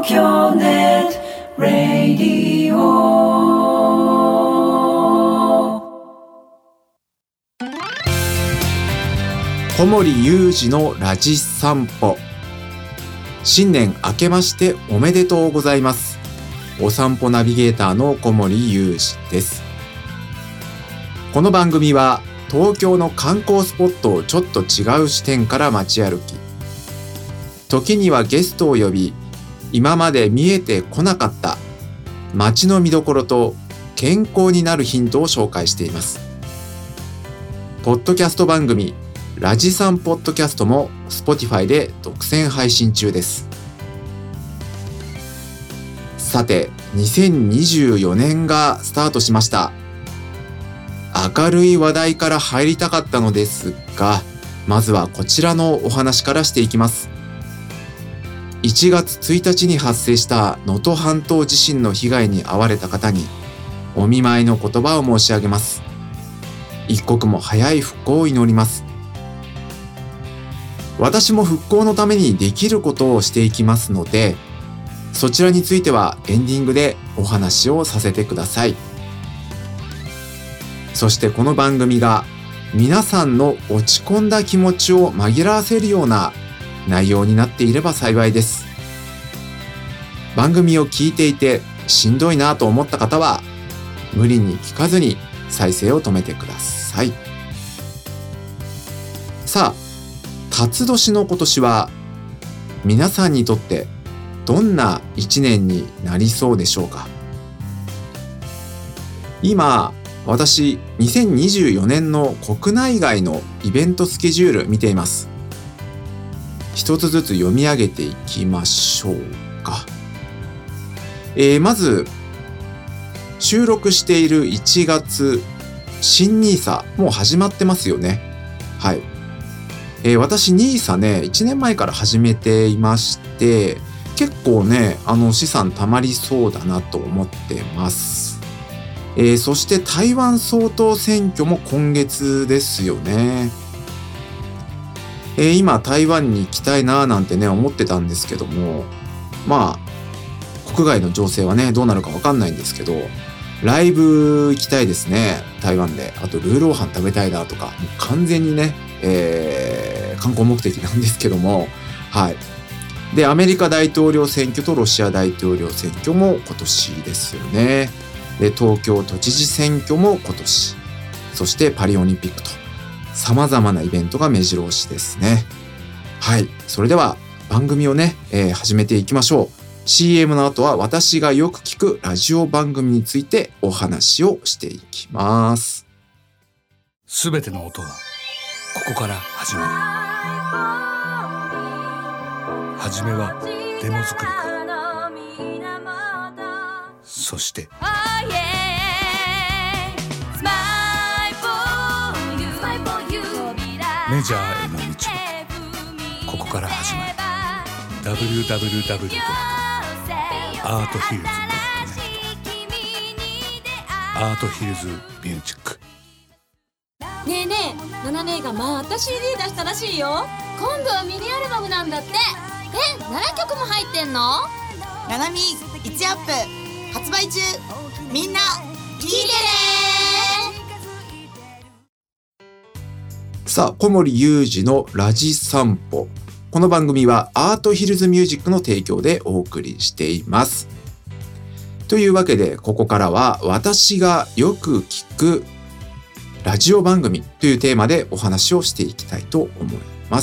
京ネットラディオ。 小森裕二のラジ散歩。新年明けましておめでとうございます。お散歩ナビゲーターの小森裕二です。この番組は東京の観光スポットをちょっと違う視点から街歩き、時にはゲストを呼び、今まで見えてこなかった街の見どころと健康になるヒントを紹介しています。ポッドキャスト番組ラジサンポッドキャストも Spotify で独占配信中です。さて、2024年がスタートしました。明るい話題から入りたかったのですが、まずはこちらのお話からしていきます。1月1日に発生した能登半島地震の被害に遭われた方にお見舞いの言葉を申し上げます。一刻も早い復興を祈ります。私も復興のためにできることをしていきますので、そちらについてはエンディングでお話をさせてください。そしてこの番組が皆さんの落ち込んだ気持ちを紛らわせるような内容になっていれば幸いです。番組を聞いていてしんどいなと思った方は無理に聞かずに再生を止めてください。さあ、辰年の今年は皆さんにとってどんな一年になりそうでしょうか。今私2024年の国内外のイベントスケジュール見ています。一つずつ読み上げていきましょうか。まず収録している1月、新 NISA もう始まってますよね。はい。私 NISA ね、1年前から始めていまして、結構ね、資産貯まりそうだなと思ってます。そして台湾総統選挙も今月ですよね。今台湾に行きたいななんてね思ってたんですけども、まあ国外の情勢はねどうなるかわかんないんですけど、ライブ行きたいですね、台湾で。あとルーローハン食べたいなとか、もう完全にね、観光目的なんですけども、はい。で、アメリカ大統領選挙とロシア大統領選挙も今年ですよね。で、東京都知事選挙も今年、そしてパリオリンピックと様々なイベントが目白押しですね。はい。それでは番組をね、始めていきましょう。CM の後は私がよく聞くラジオ番組についてお話をしていきます。 すべての音はここから始まる。はじめはデモ作りから、そしてメジャーへの道もここから始まる。 www.arthillz.net アートヒルズミュージック。 ねえねえ、ナナ姉がまた CD 出したらしいよ。今度はミニアルバムなんだって。7曲も入ってんの？ ナナミ1アップ発売中。みんな聞いてね。 さあ、小森裕二のラジ散歩。この番組はアートヒルズミュージックの提供でお送りしています。というわけで、ここからは私がよく聞くラジオ番組というテーマでお話をしていきたいと思います。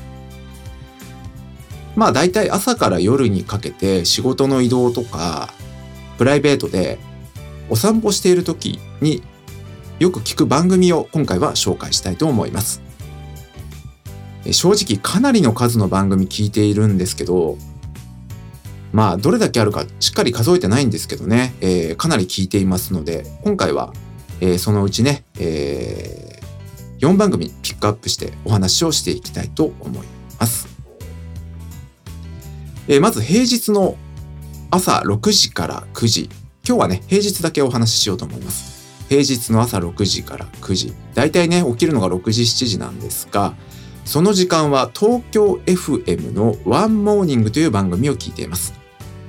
まあ大体朝から夜にかけて仕事の移動とかプライベートでお散歩している時によく聞く番組を今回は紹介したいと思います。正直かなりの数の番組聞いているんですけど、まあどれだけあるかしっかり数えてないんですけどね、かなり聞いていますので、今回は、そのうちね、4番組ピックアップしてお話をしていきたいと思います。まず平日の朝6時から9時。今日はね、平日だけお話ししようと思います。平日の朝6時から9時。だいたいね、起きるのが6時、7時なんですが、その時間は東京 FM のワンモーニングという番組を聞いています。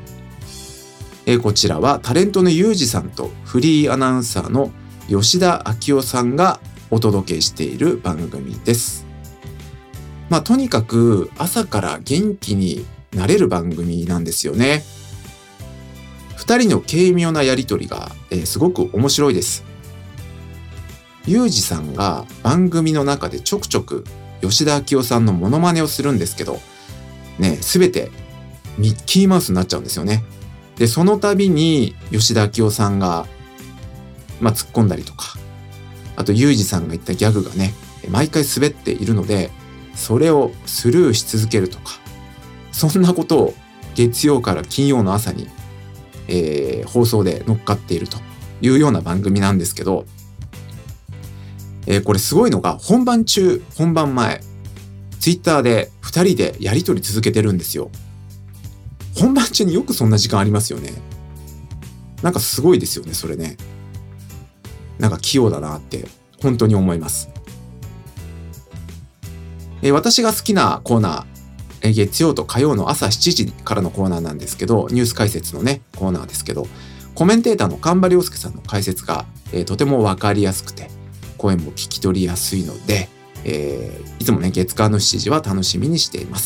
こちらはタレントのユージさんとフリーアナウンサーの吉田明夫さんがお届けしている番組です。とにかく朝から元気になれる番組なんですよね。二人の軽妙なやりとりが、すごく面白いです。ユージさんが番組の中でちょくちょく吉田明夫さんのモノマネをするんですけど、すべてミッキーマウスになっちゃうんですよね。で、その度に吉田明夫さんが、突っ込んだりとか、あとユージさんが言ったギャグがね、毎回滑っているので、それをスルーし続けるとか、そんなことを月曜から金曜の朝に、放送で乗っかっているというような番組なんですけど、これすごいのが本番中、本番前、ツイッターで2人でやり取り続けてるんですよ。本番中によくそんな時間ありますよね。なんかすごいですよね、それね。なんか器用だなって本当に思います。私が好きなコーナー、月曜と火曜の朝7時からのコーナーなんですけど、ニュース解説のねコーナーですけど、コメンテーターの神場良介さんの解説が、とても分かりやすくて声も聞き取りやすいので、いつもね月火の7時は楽しみにしています。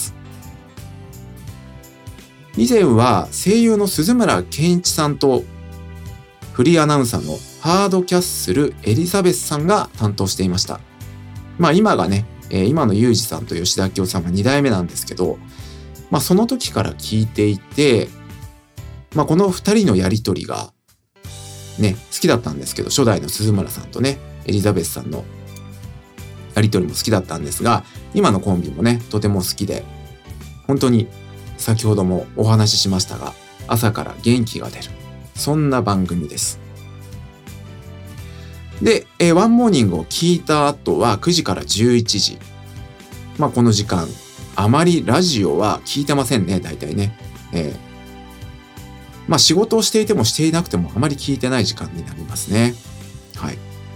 以前は声優の鈴村健一さんとフリーアナウンサーのハードキャッスルエリザベスさんが担当していました。今がね、今のユージさんと吉田明夫さんは2代目なんですけど、その時から聞いていて、この2人のやりとりがね好きだったんですけど、初代の鈴村さんとねエリザベスさんのやりとりも好きだったんですが、今のコンビもねとても好きで、本当に先ほどもお話ししましたが、朝から元気が出る、そんな番組です。で、ワンモーニングを聞いた後は9時から11時。この時間、あまりラジオは聞いてませんね、大体ね。仕事をしていてもしていなくてもあまり聞いてない時間になりますね。はい。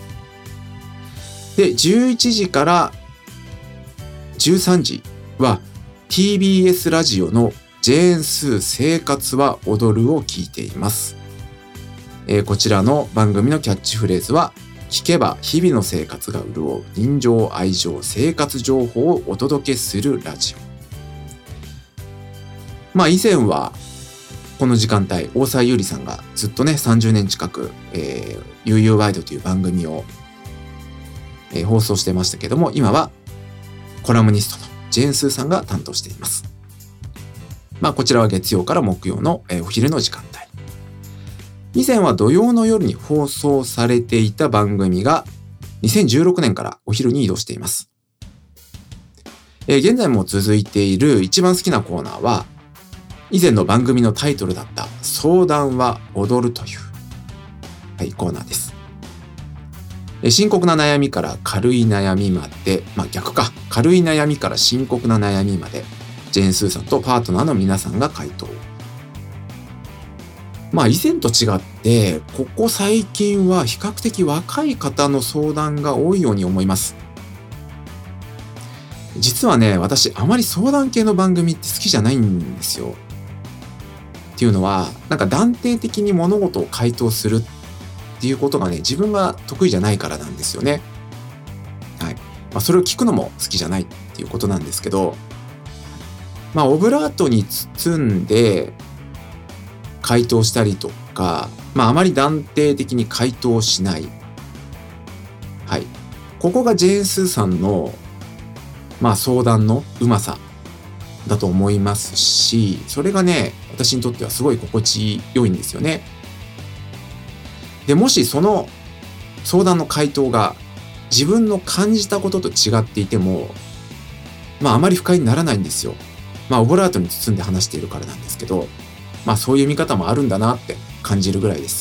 で、11時から13時は TBS ラジオのジェーンスー生活は踊るを聞いています。こちらの番組のキャッチフレーズは、聞けば日々の生活が潤う人情愛情生活情報をお届けするラジオ。以前はこの時間帯、大沢優里さんがずっとね30年近く、悠々ワイドという番組を、放送してましたけども、今はコラムニストのジェーンスーさんが担当しています。こちらは月曜から木曜の、お昼の時間帯。以前は土曜の夜に放送されていた番組が2016年からお昼に移動しています。現在も続いている一番好きなコーナーは、以前の番組のタイトルだった相談は踊るという、コーナーです。深刻な悩みから軽い悩みまで、逆か、軽い悩みから深刻な悩みまで、ジェーンスーさんとパートナーの皆さんが回答。以前と違って、ここ最近は比較的若い方の相談が多いように思います。実はね、私あまり相談系の番組って好きじゃないんですよ。っていうのは、断定的に物事を回答するっていうことがね、自分が得意じゃないからなんですよね。はい。それを聞くのも好きじゃないっていうことなんですけど、オブラートに包んで回答したりとか、あまり断定的に回答しない。はい。ここがジェーンスーさんの、相談のうまさだと思いますし、それがね、私にとってはすごい心地よいんですよね。で、もしその相談の回答が自分の感じたことと違っていても、あまり不快にならないんですよ。オブラートに包んで話しているからなんですけど、そういう見方もあるんだなって感じるぐらいです。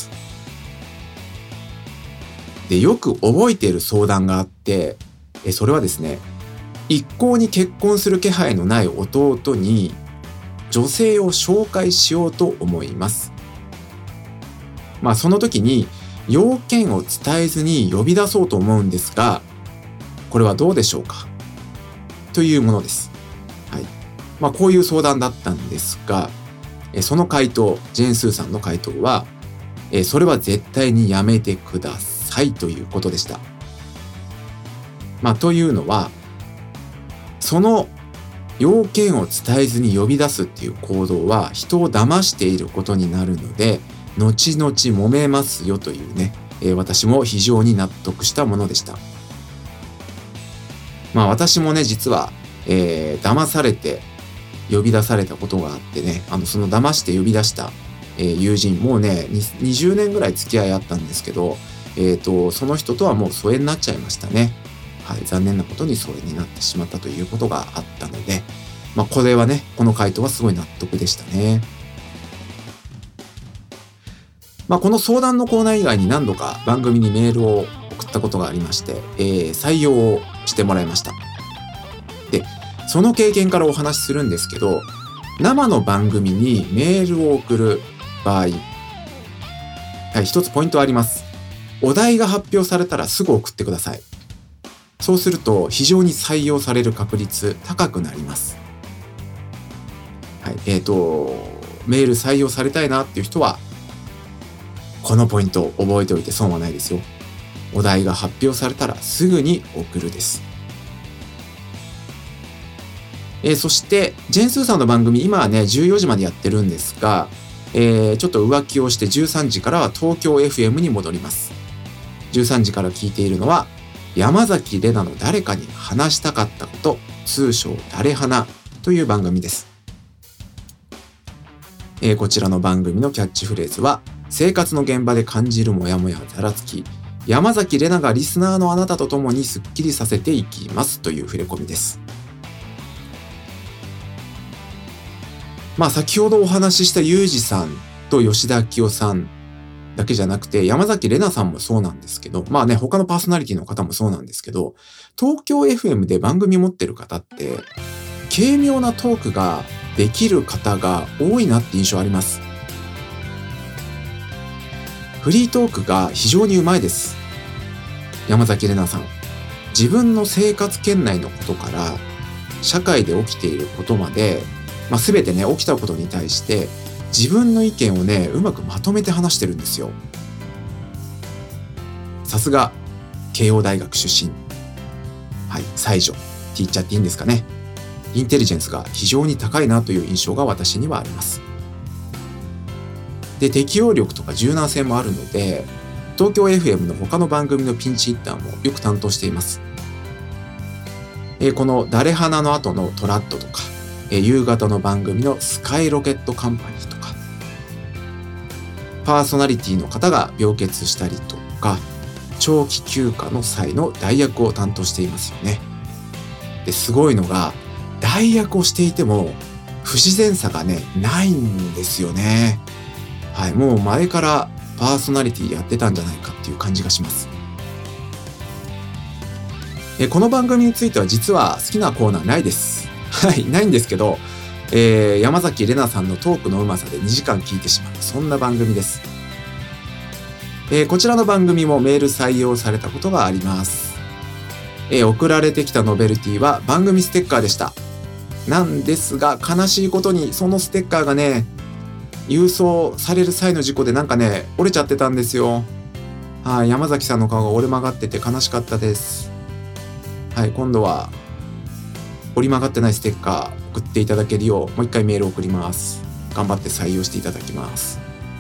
で、よく覚えている相談があって、それはですね、一向に結婚する気配のない弟に女性を紹介しようと思います。その時に要件を伝えずに呼び出そうと思うんですが、これはどうでしょうかというものです。はい。こういう相談だったんですが、 その回答、ジェーン・スーさんの回答は、それは絶対にやめてくださいということでした。というのは、その要件を伝えずに呼び出すっていう行動は人を騙していることになるので、後々揉めますよというね、私も非常に納得したものでした。私もね、実は、騙されて呼び出されたことがあってね、その騙して呼び出した、友人、もうね、20年ぐらい付き合いあったんですけど、その人とはもう疎遠になっちゃいましたね。はい、残念なことに疎遠になってしまったということがあったので、これはね、この回答はすごい納得でしたね。この相談のコーナー以外に何度か番組にメールを送ったことがありまして、採用をしてもらいました。で、その経験からお話しするんですけど、生の番組にメールを送る場合、はい、一つポイントあります。お題が発表されたらすぐ送ってください。そうすると非常に採用される確率高くなります。はい、メール採用されたいなっていう人は、このポイントを覚えておいて損はないですよ。お題が発表されたらすぐに送るです。そして、ジェーン・スーさんの番組、今はね、14時までやってるんですが、ちょっと浮気をして13時からは東京 FM に戻ります。13時から聞いているのは、山崎怜奈の誰かに話したかったこと、通称誰花という番組です。こちらの番組のキャッチフレーズは、生活の現場で感じるモヤモヤざらつき、山崎怜奈がリスナーのあなたと共にスッキリさせていきますという触れ込みです。先ほどお話ししたユージさんと吉田明夫さんだけじゃなくて、山崎怜奈さんもそうなんですけど、他のパーソナリティの方もそうなんですけど、東京 FM で番組持ってる方って、軽妙なトークができる方が多いなって印象あります。フリートークが非常にうまいです。山崎怜奈さん。自分の生活圏内のことから、社会で起きていることまで、全てね、起きたことに対して、自分の意見をね、うまくまとめて話してるんですよ。さすが、慶応大学出身。はい、才女って言っちゃっていいんですかね。インテリジェンスが非常に高いなという印象が私にはあります。で、適応力とか柔軟性もあるので、東京 FM の他の番組のピンチヒッターもよく担当しています。この誰花の後のトラッドとか、夕方の番組のスカイロケットカンパニーとか、パーソナリティの方が病欠したりとか、長期休暇の際の代役を担当していますよね。ですごいのが、代役をしていても不自然さがね、ないんですよね。はい、もう前からパーソナリティやってたんじゃないかっていう感じがします。この番組については実は好きなコーナーないです。はい、ないんですけど、山崎怜奈さんのトークのうまさで2時間聞いてしまう、そんな番組です。こちらの番組もメール採用されたことがあります。送られてきたノベルティは番組ステッカーでした。なんですが、悲しいことにそのステッカーがね、郵送される際の事故でなんかね、折れちゃってたんですよ。はい、山崎さんの顔が折れ曲がってて悲しかったです。はい、今度は折り曲がってないステッカー送っていただけるよう、もう一回メールを送ります。頑張って採用していただきます。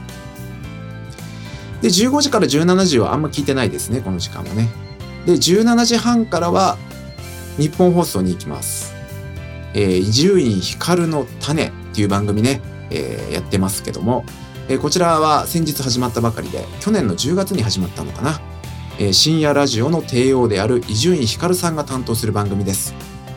で、15時から17時はあんま聞いてないですね、この時間はね。で、17時半からは日本放送に行きます。伊集院光の種っていう番組ね、やってますけども、こちらは先日始まったばかりで、去年の10月に始まったのかな。深夜ラジオの帝王である伊集院光さんが担当する番組です。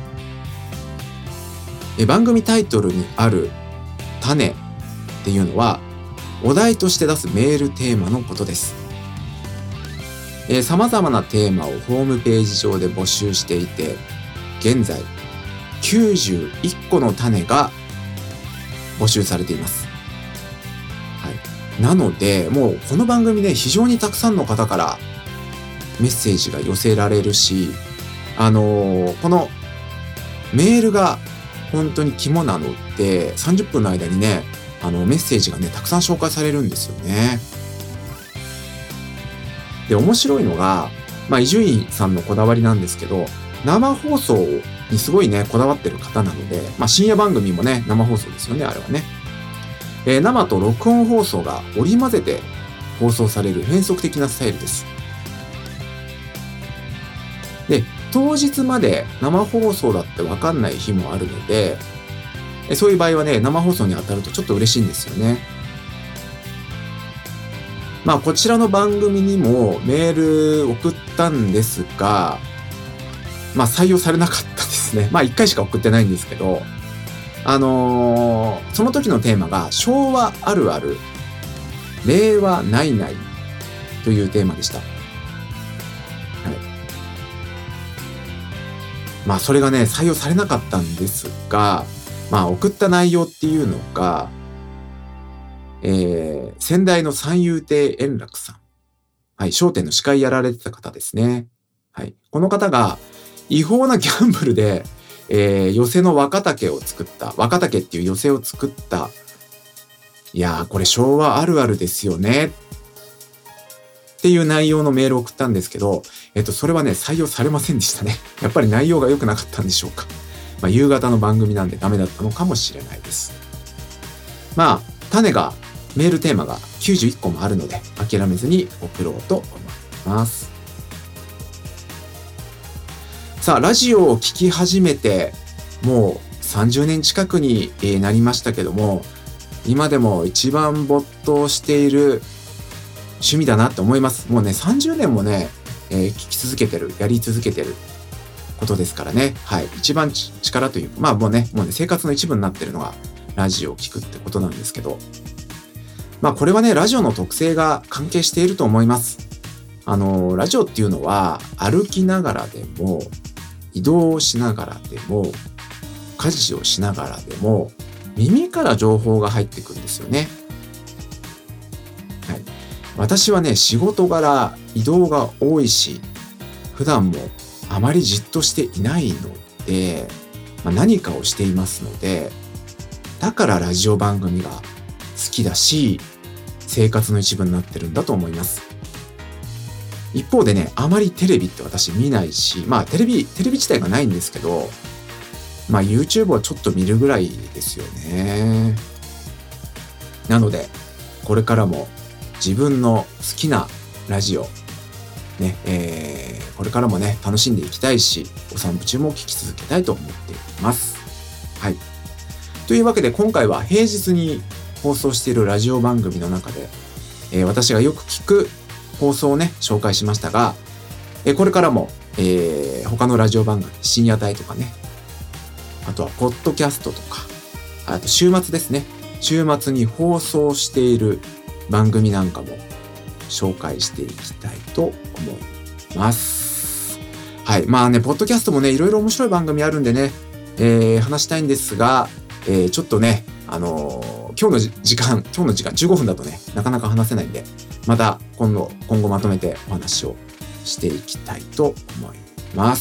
番組タイトルにある種っていうのは、お題として出すメールテーマのことです。様々なテーマをホームページ上で募集していて、現在91個の種が募集されています。はい。なので、もうこの番組ね、非常にたくさんの方からメッセージが寄せられるし、このメールが本当に肝なので、30分の間にね、 メッセージがね、たくさん紹介されるんですよね。で、面白いのが、伊集院さんのこだわりなんですけど、生放送にすごいね、こだわってる方なので、深夜番組もね、生放送ですよね、あれはね。生と録音放送が織り交ぜて放送される変則的なスタイルです。で、当日まで生放送だって分かんない日もあるので、そういう場合はね、生放送に当たるとちょっと嬉しいんですよね。こちらの番組にもメール送ったんですが、採用されなかったですね。1回しか送ってないんですけど、その時のテーマが昭和あるある、令和ないないというテーマでした。はい。それがね、採用されなかったんですが、送った内容っていうのが、先代の三遊亭円楽さん。はい、笑点の司会やられてた方ですね。はい。この方が違法なギャンブルで、寄席の若竹を作った、若竹っていう寄席を作った、いやー、これ昭和あるあるですよね。っていう内容のメールを送ったんですけど、それはね、採用されませんでしたね。やっぱり内容が良くなかったんでしょうか。夕方の番組なんでダメだったのかもしれないです。メールテーマが91個もあるので、諦めずに送ろうと思います。さあ、ラジオを聞き始めて、もう30年近くになりましたけども、今でも一番没頭している趣味だなって思います。もうね、30年もね、聞き続けてる、やり続けてることですからね。はい。一番力という、もうね、生活の一部になってるのがラジオを聞くってことなんですけど、これはね、ラジオの特性が関係していると思います。ラジオっていうのは、歩きながらでも、移動しながらでも、家事をしながらでも、耳から情報が入ってくるんですよね。はい。私はね、仕事柄、移動が多いし、普段もあまりじっとしていないので、何かをしていますので、だからラジオ番組が好きだし、生活の一部になってるんだと思います。一方でね、あまりテレビって私見ないし、テレビ自体がないんですけど、YouTube はちょっと見るぐらいですよね。なので、これからも自分の好きなラジオ、ね、これからもね、楽しんでいきたいし、お散歩中も聞き続けたいと思っています。はい。というわけで、今回は平日に放送しているラジオ番組の中で、私がよく聞く放送をね、紹介しましたが、これからも、他のラジオ番組、深夜帯とかね、あとはポッドキャストとか、あと週末ですね、週末に放送している番組なんかも紹介していきたいと思います。はい。ポッドキャストもね、いろいろ面白い番組あるんでね、話したいんですが、ちょっとね、今日の時間15分だとね、なかなか話せないんで、また今後まとめてお話をしていきたいと思います。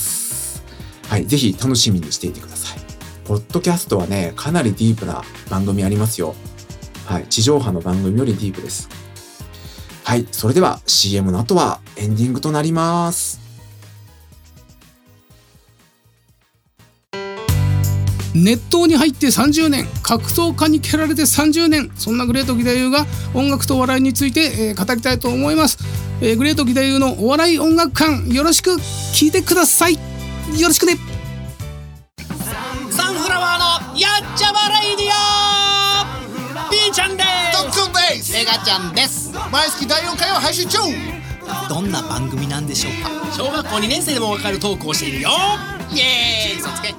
はい。ぜひ楽しみにしていてください。ポッドキャストはね、かなりディープな番組ありますよ。はい。地上波の番組よりディープです。はい。それでは CM の後はエンディングとなります。 熱湯に入って30年、格闘家に蹴られて30年、そんなグレート義太夫が音楽と笑いについて、語りたいと思います。グレート義太夫のお笑い音楽館、よろしく聞いてください。よろしくね。 サンフラワーのやっちゃまレイディオ、ピーちゃんですドックンです。 エガちゃんです。 毎月第4回を配信中。 どんな番組なんでしょうか。小学校2年生でもわかるトークをしているよ。イエーイ、そつけ。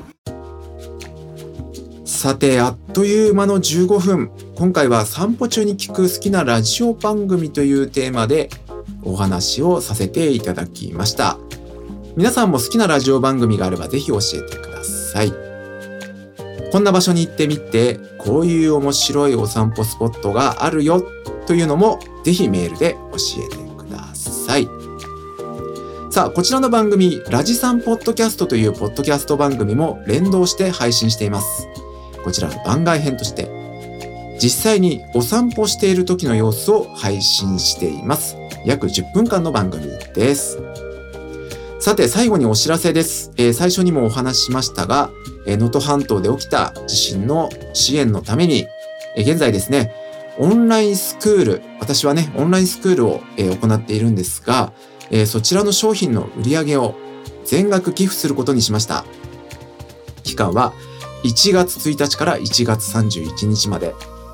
さて、あっという間の15分。今回は散歩中に聞く好きなラジオ番組というテーマでお話をさせていただきました。皆さんも好きなラジオ番組があればぜひ教えてください。こんな場所に行ってみて、こういう面白いお散歩スポットがあるよというのもぜひメールで教えてください。さあ、こちらの番組、ラジサンポッドキャストというポッドキャスト番組も連動して配信しています。こちらの番外編として、 実際にお散歩している時の様子を配信しています。約10分間の番組です。さて最後にお知らせです。最初にもお話ししましたが、能登半島で起きた地震の支援のために、現在ですね、オンラインスクール、私はね、オンラインスクールを行っているんですが、そちらの商品の売り上げを全額寄付することにしました。期間は1月1日から1月31日まで。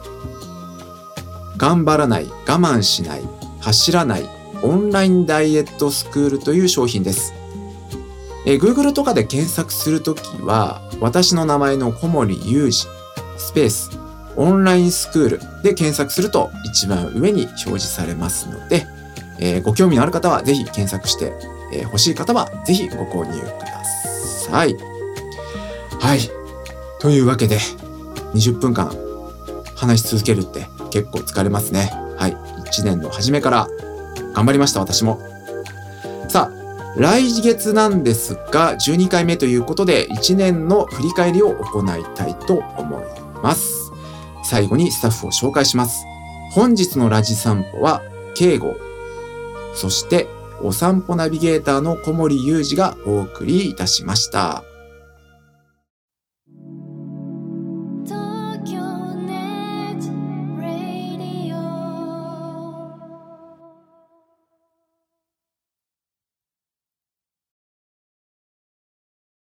頑張らない、我慢しない、走らない、オンラインダイエットスクールという商品です。Google とかで検索するときは、私の名前の小森裕二、スペース、オンラインスクールで検索すると一番上に表示されますので、ご興味のある方はぜひ検索して、欲しい方はぜひご購入ください。はい。というわけで、20分間話し続けるって結構疲れますね。はい。1年の初めから頑張りました、私も。さあ、来月なんですが、12回目ということで、1年の振り返りを行いたいと思います。最後にスタッフを紹介します。本日のラジ散歩は、慶吾、そしてお散歩ナビゲーターの小森裕二がお送りいたしました。